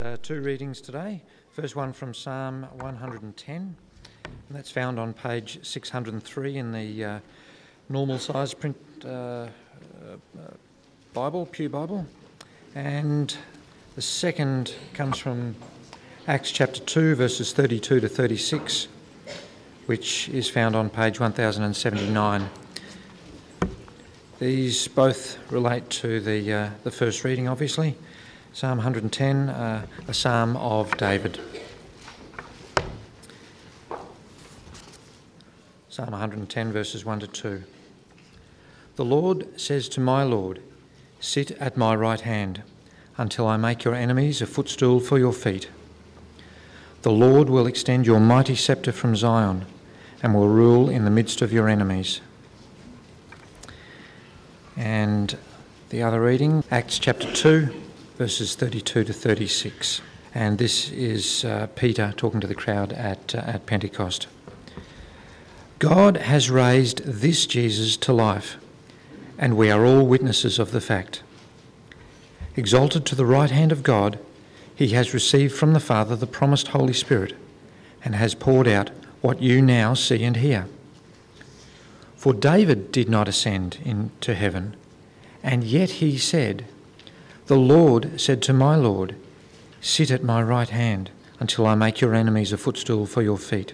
Two readings today. First one from Psalm 110, and that's found on page 603 in the normal size print Bible, Pew Bible. And the second comes from Acts chapter 2, verses 32 to 36, which is found on page 1079. These both relate to the first reading, obviously. Psalm 110, a psalm of David. Psalm 110, verses 1 to 2. The Lord says to my Lord, "Sit at my right hand, until I make your enemies a footstool for your feet." The Lord will extend your mighty sceptre from Zion, and will rule in the midst of your enemies. And the other reading, Acts chapter 2, verses 32 to 36. And this is Peter talking to the crowd at Pentecost. God has raised this Jesus to life, and we are all witnesses of the fact. Exalted to the right hand of God, he has received from the Father the promised Holy Spirit, and has poured out what you now see and hear. For David did not ascend into heaven, and yet he said, "The Lord said to my Lord, sit at my right hand until I make your enemies a footstool for your feet."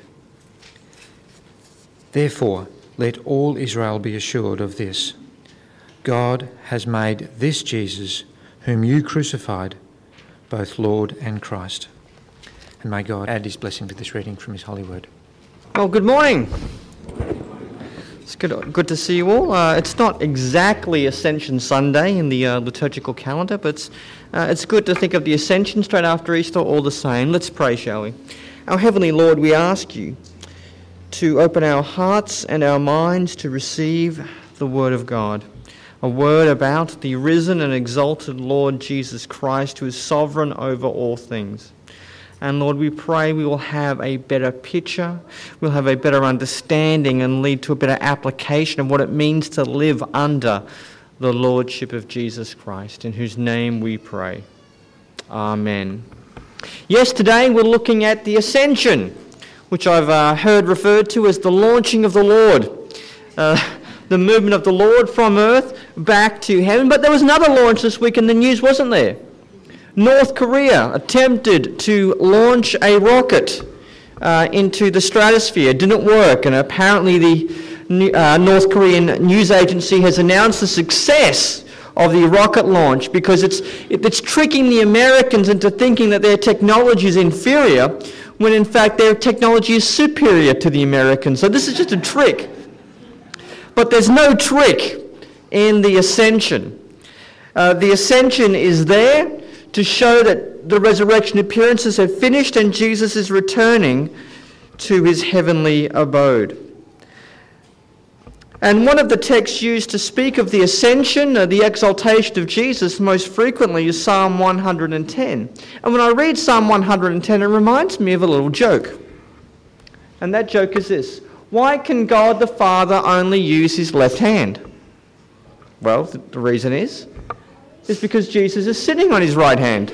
Therefore, let all Israel be assured of this. God has made this Jesus, whom you crucified, both Lord and Christ. And may God add his blessing to this reading from his holy word. Well, good morning. It's good to see you all. It's not exactly Ascension Sunday in the liturgical calendar, but it's good to think of the Ascension straight after Easter all the same. Let's pray, shall we? Our Heavenly Lord, we ask you to open our hearts and our minds to receive the Word of God, a word about the risen and exalted Lord Jesus Christ, who is sovereign over all things. And Lord, we pray we will have a better picture, we'll have a better understanding and lead to a better application of what it means to live under the Lordship of Jesus Christ, in whose name we pray. Amen. Yes, today we're looking at the Ascension, which I've heard referred to as the launching of the Lord, the movement of the Lord from earth back to heaven. But there was another launch this week in the news, wasn't there? North Korea attempted to launch a rocket into the stratosphere. It didn't work, and apparently the North Korean news agency has announced the success of the rocket launch because it's tricking the Americans into thinking that their technology is inferior, when in fact their technology is superior to the Americans. So this is just a trick. But there's no trick in the Ascension. The Ascension is there to show that the resurrection appearances have finished and Jesus is returning to his heavenly abode. And one of the texts used to speak of the ascension, the exaltation of Jesus, most frequently is Psalm 110. And when I read Psalm 110, it reminds me of a little joke. And that joke is this: why can God the Father only use his left hand? Well, the reason is because Jesus is sitting on his right hand.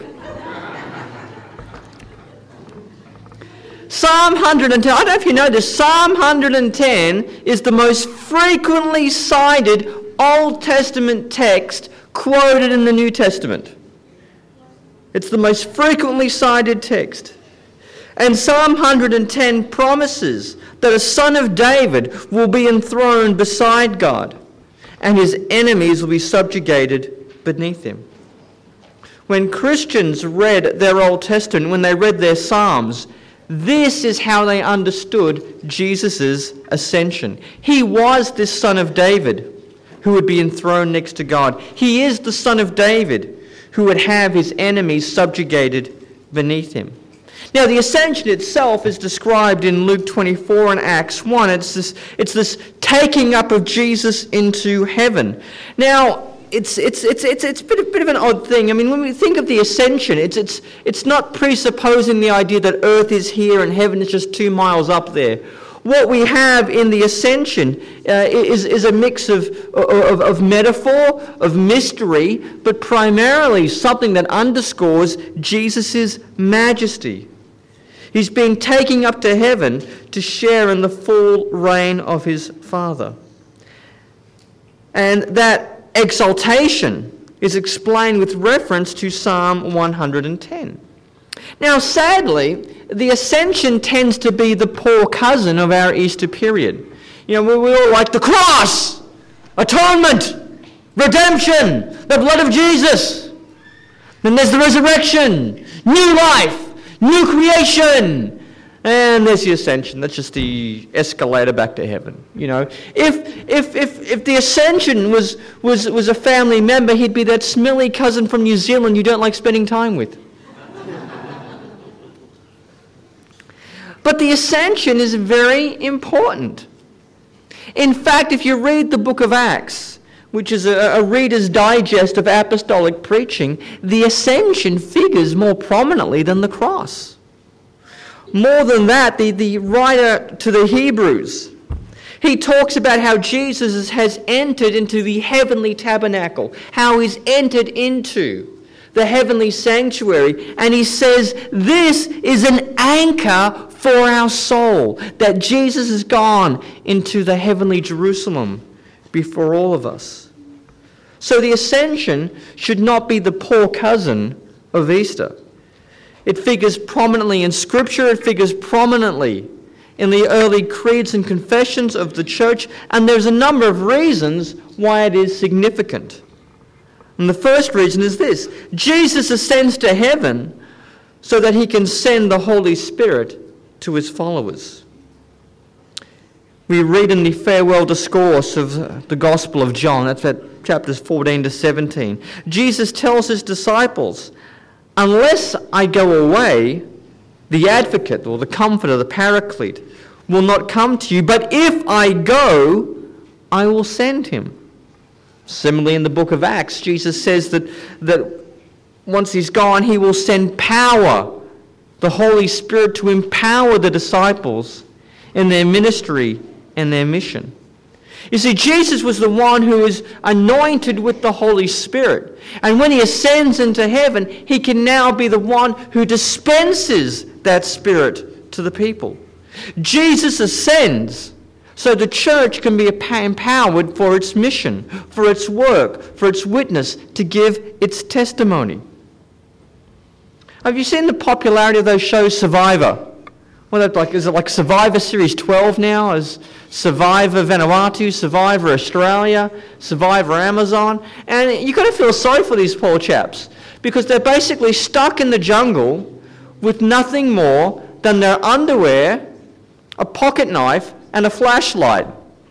Psalm 110, I don't know if you know this, Psalm 110 is the most frequently cited Old Testament text quoted in the New Testament. It's the most frequently cited text. And Psalm 110 promises that a son of David will be enthroned beside God, and his enemies will be subjugated beneath him. When Christians read their Old Testament, when they read their Psalms, this is how they understood Jesus' ascension. He was this son of David who would be enthroned next to God. He is the son of David who would have his enemies subjugated beneath him. Now, the ascension itself is described in Luke 24 and Acts 1. It's this taking up of Jesus into heaven. Now, it's a bit of an odd thing. I mean, when we think of the ascension, it's not presupposing the idea that earth is here and heaven is just 2 miles up there, What we have in the ascension is a mix of metaphor, of mystery, but primarily something that underscores Jesus' majesty. He's been taken up to heaven to share in the full reign of his Father. And that exaltation is explained with reference to Psalm 110. Now, sadly, the ascension tends to be the poor cousin of our Easter period. We all like the cross, atonement, redemption, the blood of Jesus. Then there's the resurrection, new life, new creation. And there's the ascension. That's just the escalator back to heaven. If the ascension was a family member, he'd be that smelly cousin from New Zealand you don't like spending time with. But the ascension is very important. In fact, if you read the book of Acts, which is a reader's digest of apostolic preaching, the ascension figures more prominently than the cross. More than that, the writer to the Hebrews, he talks about how Jesus has entered into the heavenly tabernacle, how he's entered into the heavenly sanctuary, and he says this is an anchor for our soul, that Jesus has gone into the heavenly Jerusalem before all of us. So the ascension should not be the poor cousin of Easter. It figures prominently in Scripture, it figures prominently in the early creeds and confessions of the church, and there's a number of reasons why it is significant. And the first reason is this: Jesus ascends to heaven so that he can send the Holy Spirit to his followers. We read in the farewell discourse of the Gospel of John, that's at chapters 14 to 17, Jesus tells his disciples, unless I go away, the advocate or the comforter, the paraclete, will not come to you, but if I go, I will send him. Similarly, in the book of Acts, Jesus says that once he's gone, he will send power, the Holy Spirit, to empower the disciples in their ministry and their mission. You see, Jesus was the one who is anointed with the Holy Spirit. And when he ascends into heaven, he can now be the one who dispenses that Spirit to the people. Jesus ascends so the church can be empowered for its mission, for its work, for its witness, to give its testimony. Have you seen the popularity of those shows, Survivor? Is it like Survivor Series 12 now? Is Survivor Vanuatu, Survivor Australia, Survivor Amazon? And you've got to feel sorry for these poor chaps, because they're basically stuck in the jungle with nothing more than their underwear, a pocket knife, and a flashlight.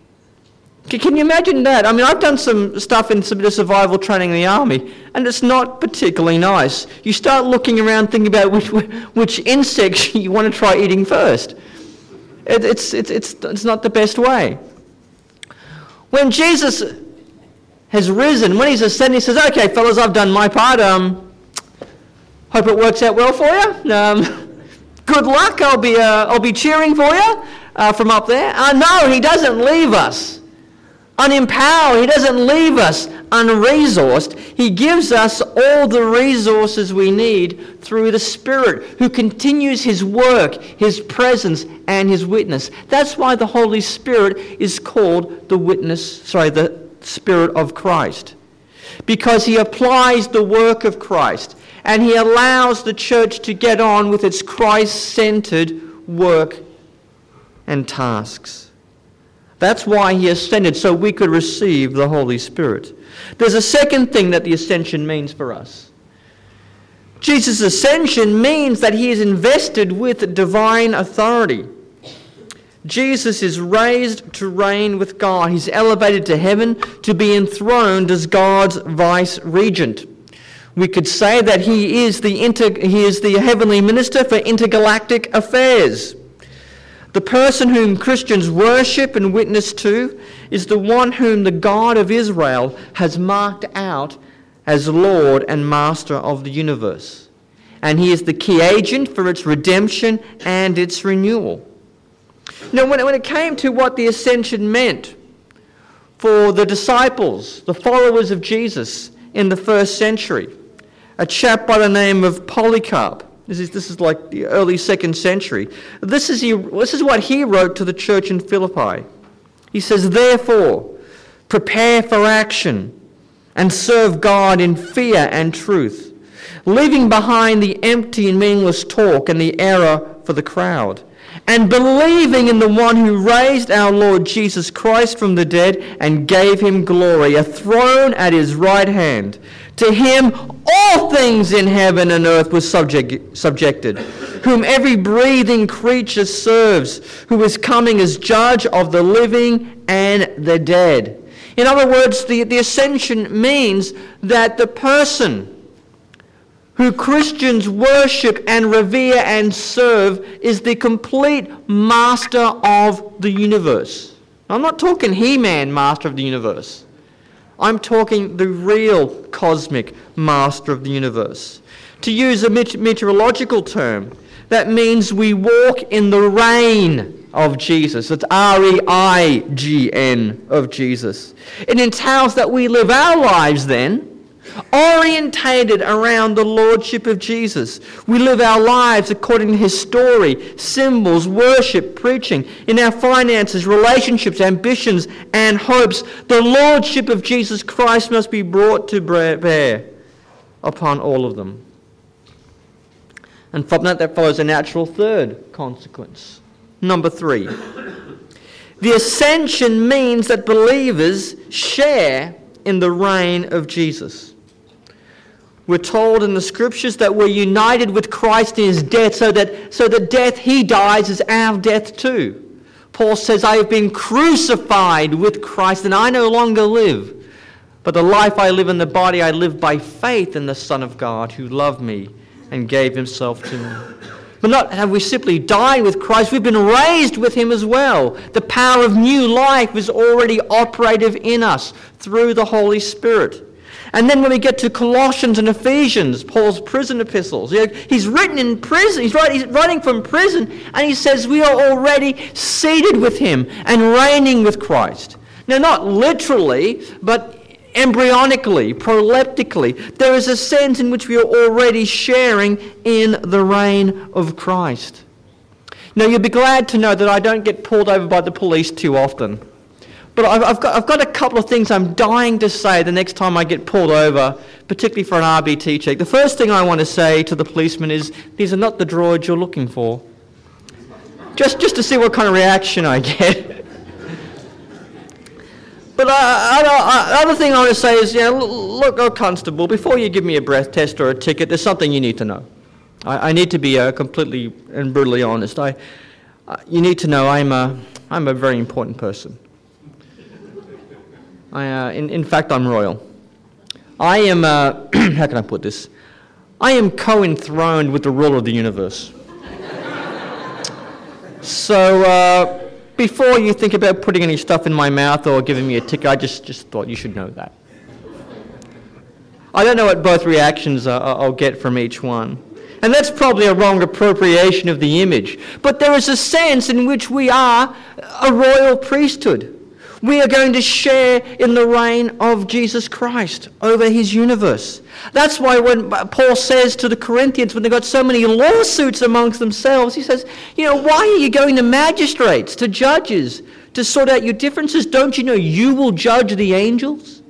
Can you imagine that? I mean, I've done some stuff in some survival training in the army, and it's not particularly nice. You start looking around thinking about which insects you want to try eating first. It's not the best way. When Jesus has risen, when he's ascended, he says, okay, fellas, I've done my part. Hope it works out well for you. Good luck. I'll be cheering for you from up there. No, he doesn't leave us unempowered. He doesn't leave us unresourced. He gives us all the resources we need through the Spirit, who continues his work, his presence, and his witness. That's why the Holy Spirit is called the Spirit of Christ, because he applies the work of Christ, and he allows the church to get on with its Christ-centered work and tasks. That's why he ascended, so we could receive the Holy Spirit. There's a second thing that the ascension means for us. Jesus' ascension means that he is invested with divine authority. Jesus is raised to reign with God. He's elevated to heaven to be enthroned as God's vice-regent. We could say that he is the heavenly minister for intergalactic affairs. The person whom Christians worship and witness to is the one whom the God of Israel has marked out as Lord and Master of the universe. And he is the key agent for its redemption and its renewal. Now, when it came to what the ascension meant for the disciples, the followers of Jesus in the first century, a chap by the name of Polycarp, this is like the early 2nd century, this is what he wrote to the church in Philippi. He says, "Therefore, prepare for action and serve God in fear and truth, leaving behind the empty and meaningless talk and the error for the crowd, and believing in the one who raised our Lord Jesus Christ from the dead and gave him glory, a throne at his right hand. To him all things in heaven and earth were subjected, whom every breathing creature serves, who is coming as judge of the living and the dead." In other words, the ascension means that the person who Christians worship and revere and serve is the complete master of the universe. I'm not talking He-Man, master of the universe. I'm talking the real cosmic master of the universe. To use a meteorological term, that means we walk in the reign of Jesus. It's R-E-I-G-N of Jesus. It entails that we live our lives then orientated around the lordship of Jesus. We live our lives according to his story, symbols, worship, preaching, in our finances, relationships, ambitions, and hopes. The lordship of Jesus Christ must be brought to bear upon all of them. And from that follows a natural third consequence. Number 3. The ascension means that believers share in the reign of Jesus. We're told in the scriptures that we're united with Christ in his death, so that death he dies is our death too. Paul says, "I have been crucified with Christ, and I no longer live. But the life I live in the body, I live by faith in the Son of God who loved me and gave himself to me." But not have we simply died with Christ, we've been raised with him as well. The power of new life is already operative in us through the Holy Spirit. And then when we get to Colossians and Ephesians, Paul's prison epistles, he's written in prison, he's writing from prison, and he says we are already seated with him and reigning with Christ. Now, not literally, but embryonically, proleptically, there is a sense in which we are already sharing in the reign of Christ. Now, you'll be glad to know that I don't get pulled over by the police too often. But I've got a couple of things I'm dying to say the next time I get pulled over, particularly for an RBT check. The first thing I want to say to the policeman is, these are not the droids you're looking for. Just to see what kind of reaction I get. But other thing I want to say is, look, constable, before you give me a breath test or a ticket, there's something you need to know. I need to be completely and brutally honest. You need to know I'm a very important person. In fact, I'm royal. I am, how can I put this? I am co-enthroned with the ruler of the universe. So, before you think about putting any stuff in my mouth or giving me a ticket, I just thought you should know that. I don't know what both reactions I'll get from each one. And that's probably a wrong appropriation of the image. But there is a sense in which we are a royal priesthood. We are going to share in the reign of Jesus Christ over his universe. That's why when Paul says to the Corinthians, when they've got so many lawsuits amongst themselves, he says, why are you going to magistrates, to judges, to sort out your differences? Don't you know you will judge the angels?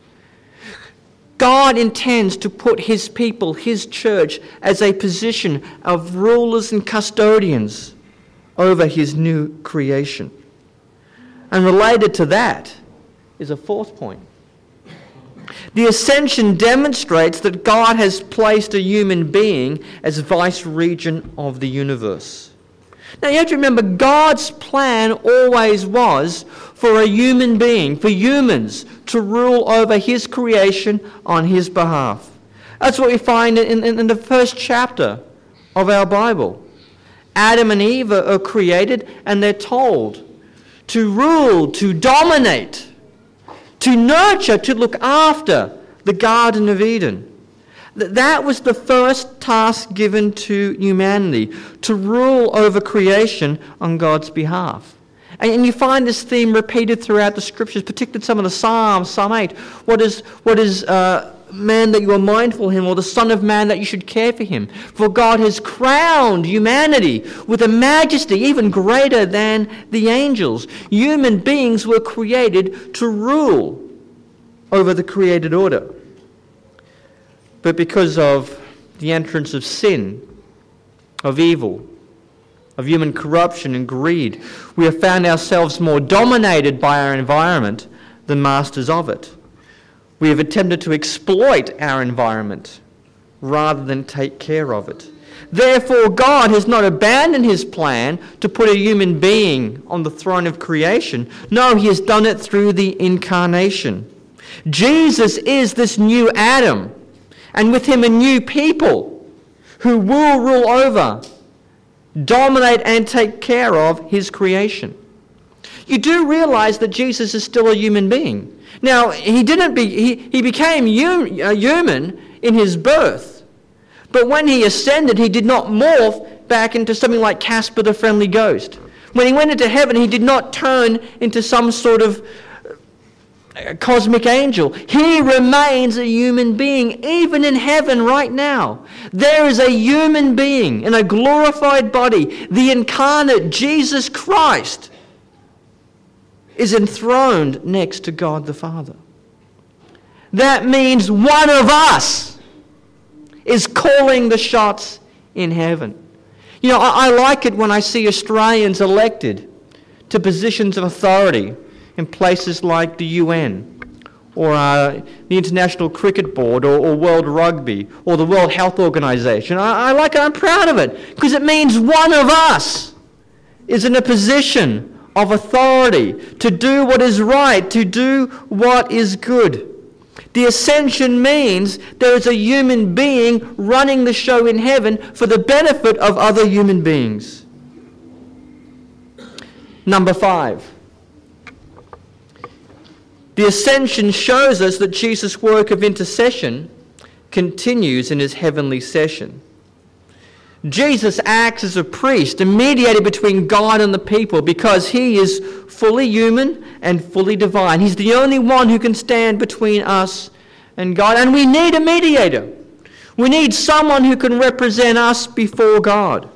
God intends to put his people, his church, as a position of rulers and custodians over his new creation. And related to that is a fourth point. The ascension demonstrates that God has placed a human being as vice-regent of the universe. Now you have to remember, God's plan always was for a human being, for humans, to rule over his creation on his behalf. That's what we find in the first chapter of our Bible. Adam and Eve are created, and they're told to rule, to dominate, to nurture, to look after the Garden of Eden. That was the first task given to humanity, to rule over creation on God's behalf. And you find this theme repeated throughout the Scriptures, particularly some of the Psalms, Psalm 8. What is man that you are mindful of him, or the Son of Man that you should care for him? For God has crowned humanity with a majesty even greater than the angels. Human beings were created to rule over the created order. But because of the entrance of sin, of evil, of human corruption and greed, we have found ourselves more dominated by our environment than masters of it. We have attempted to exploit our environment rather than take care of it. Therefore, God has not abandoned his plan to put a human being on the throne of creation. No, he has done it through the incarnation. Jesus is this new Adam, and with him a new people who will rule over, dominate and take care of his creation. You do realize that Jesus is still a human being. Now, he became human in his birth, but when he ascended, he did not morph back into something like Casper the Friendly Ghost. When he went into heaven, he did not turn into some sort of cosmic angel. He remains a human being, even in heaven right now. There is a human being in a glorified body. The incarnate Jesus Christ is enthroned next to God the Father. That means one of us is calling the shots in heaven. You know, I like it when I see Australians elected to positions of authority in places like the UN, or the International Cricket Board, or World Rugby, or the World Health Organization. I like it, I'm proud of it, because it means one of us is in a position of authority to do what is right, to do what is good. The ascension means there is a human being running the show in heaven for the benefit of other human beings. Number 5. The ascension shows us that Jesus' work of intercession continues in his heavenly session. Jesus acts as a priest, a mediator between God and the people, because he is fully human and fully divine. He's the only one who can stand between us and God, and we need a mediator. We need someone who can represent us before God.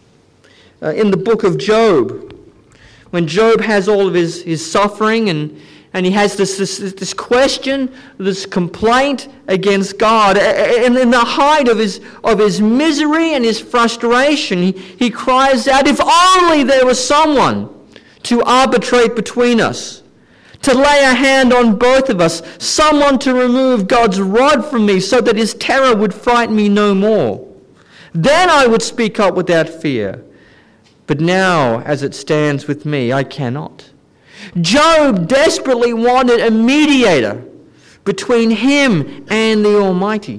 In the book of Job, when Job has all of his suffering and he has this question, this complaint against God. And in the height of his misery and his frustration, he cries out, if only there was someone to arbitrate between us, to lay a hand on both of us, someone to remove God's rod from me so that his terror would frighten me no more. Then I would speak up without fear. But now, as it stands with me, I cannot. Job desperately wanted a mediator between him and the Almighty.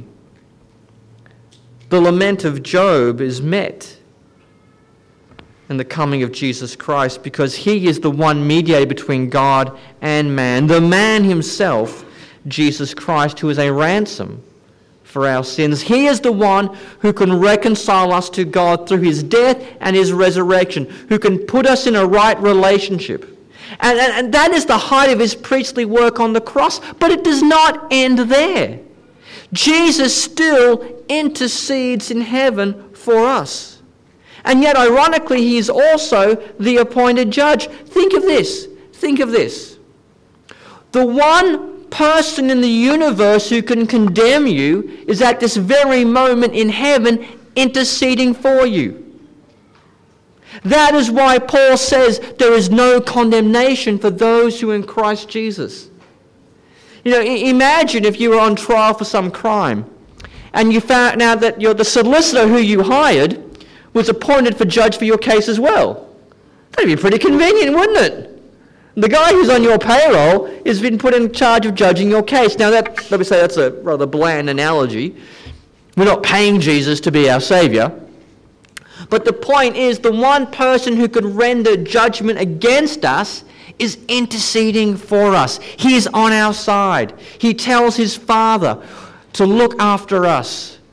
The lament of Job is met in the coming of Jesus Christ, because he is the one mediator between God and man, the man himself, Jesus Christ, who is a ransom for our sins. He is the one who can reconcile us to God through his death and his resurrection, who can put us in a right relationship. And that is the height of his priestly work on the cross. But it does not end there. Jesus still intercedes in heaven for us. And yet, ironically, he is also the appointed judge. Think of this. Think of this. The one person in the universe who can condemn you is at this very moment in heaven interceding for you. That is why Paul says there is no condemnation for those who are in Christ Jesus. You know, imagine if you were on trial for some crime and you found out that the solicitor who you hired was appointed for judge for your case as well. That'd be pretty convenient, wouldn't it? The guy who's on your payroll has been put in charge of judging your case. Now, let me say that's a rather bland analogy. We're not paying Jesus to be our Saviour. But the point is, the one person who can render judgment against us is interceding for us. He is on our side. He tells his Father to look after us,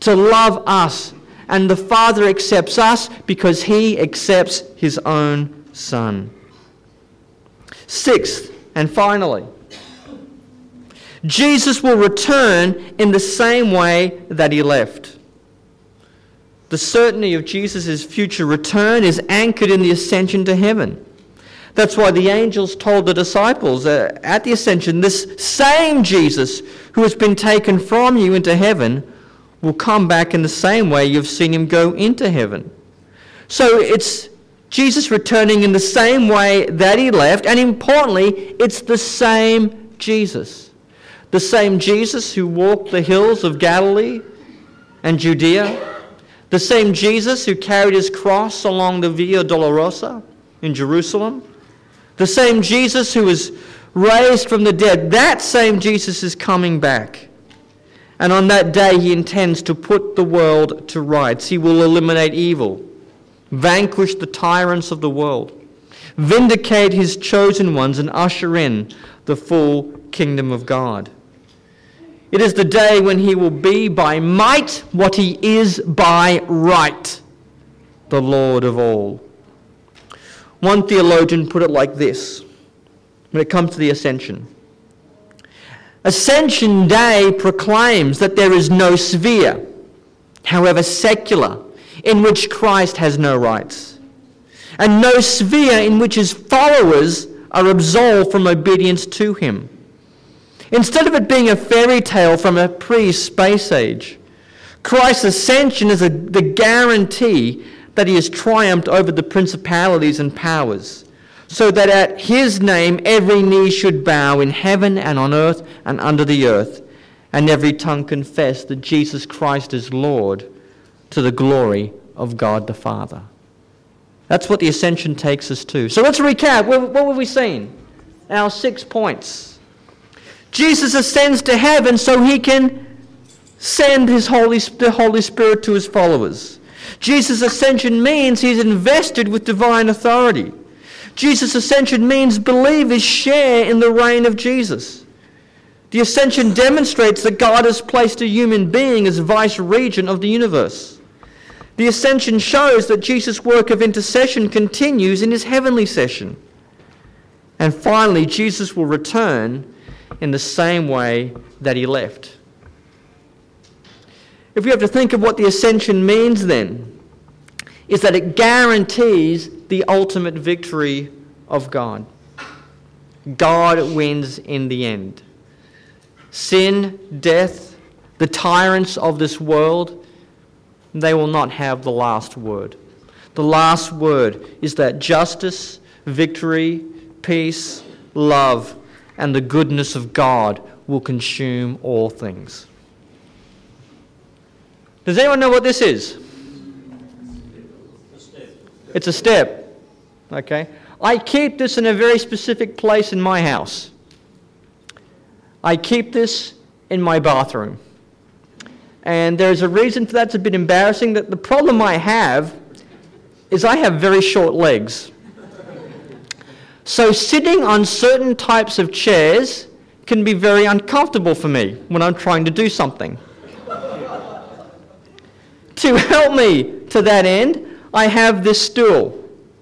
to love us. And the Father accepts us because he accepts his own Son. Sixth, and finally, Jesus will return in the same way that he left. The certainty of Jesus' future return is anchored in the ascension to heaven. That's why the angels told the disciples at the ascension, this same Jesus who has been taken from you into heaven will come back in the same way you've seen him go into heaven. So it's Jesus returning in the same way that he left, and importantly, it's the same Jesus. The same Jesus who walked the hills of Galilee and Judea. The same Jesus who carried his cross along the Via Dolorosa in Jerusalem. The same Jesus who was raised from the dead. That same Jesus is coming back. And on that day he intends to put the world to rights. He will eliminate evil, vanquish the tyrants of the world, vindicate his chosen ones, and usher in the full kingdom of God. It is the day when he will be by might what he is by right, the Lord of all. One theologian put it like this when it comes to the ascension. Ascension Day proclaims that there is no sphere, however secular, in which Christ has no rights, and no sphere in which his followers are absolved from obedience to him. Instead of it being a fairy tale from a pre-space age, Christ's ascension is the guarantee that he has triumphed over the principalities and powers, so that at his name every knee should bow in heaven and on earth and under the earth, and every tongue confess that Jesus Christ is Lord, to the glory of God the Father. That's what the ascension takes us to. So let's recap. What have we seen? Our 6 points. Jesus ascends to heaven so he can send the Holy Spirit to his followers. Jesus' ascension means he's invested with divine authority. Jesus' ascension means believers share in the reign of Jesus. The ascension demonstrates that God has placed a human being as vice-regent of the universe. The ascension shows that Jesus' work of intercession continues in his heavenly session. And finally, Jesus will return in the same way that he left. If we have to think of what the ascension means then, is that it guarantees the ultimate victory of God. God wins in the end. Sin, death, the tyrants of this world, they will not have the last word. The last word is that justice, victory, peace, love, and the goodness of God will consume all things. Does anyone know what this is? It's a step. Okay? I keep this in a very specific place in my house. I keep this in my bathroom. And there's a reason for that. It's a bit embarrassing. That the problem I have is I have very short legs. So sitting on certain types of chairs can be very uncomfortable for me when I'm trying to do something. To help me to that end, I have this stool.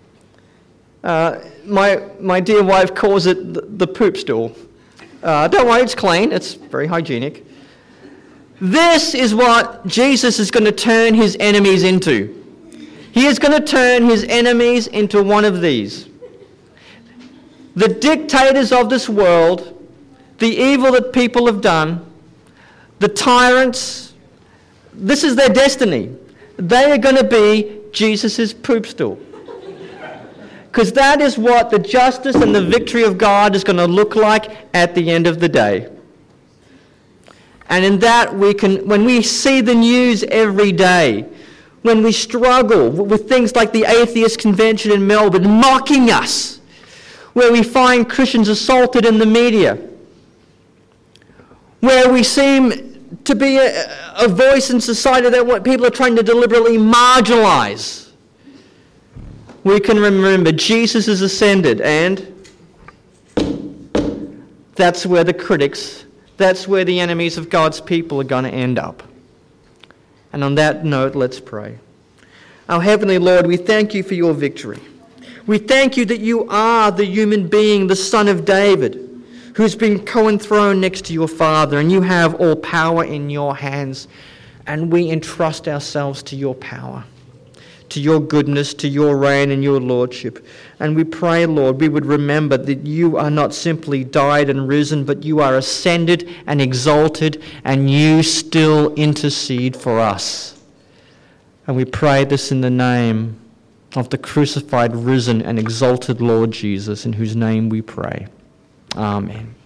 My dear wife calls it the poop stool. Don't worry, it's clean. It's very hygienic. This is what Jesus is going to turn his enemies into. He is going to turn his enemies into one of these. The dictators of this world, the evil that people have done, the tyrants, this is their destiny. They are going to be Jesus' poop stool. Because that is what the justice and the victory of God is going to look like at the end of the day. And in that when we see the news every day, when we struggle with things like the Atheist Convention in Melbourne mocking us, where we find Christians assaulted in the media, where we seem to be a voice in society that what people are trying to deliberately marginalize, we can remember Jesus is ascended, and that's where the critics, that's where the enemies of God's people are going to end up. And on that note, let's pray. Our Heavenly Lord, we thank you for your victory. We thank you that you are the human being, the Son of David, who's been co-enthroned next to your Father, and you have all power in your hands, and we entrust ourselves to your power, to your goodness, to your reign and your lordship. And we pray, Lord, we would remember that you are not simply died and risen, but you are ascended and exalted, and you still intercede for us. And we pray this in the name of the crucified, risen, and exalted Lord Jesus, in whose name we pray. Amen.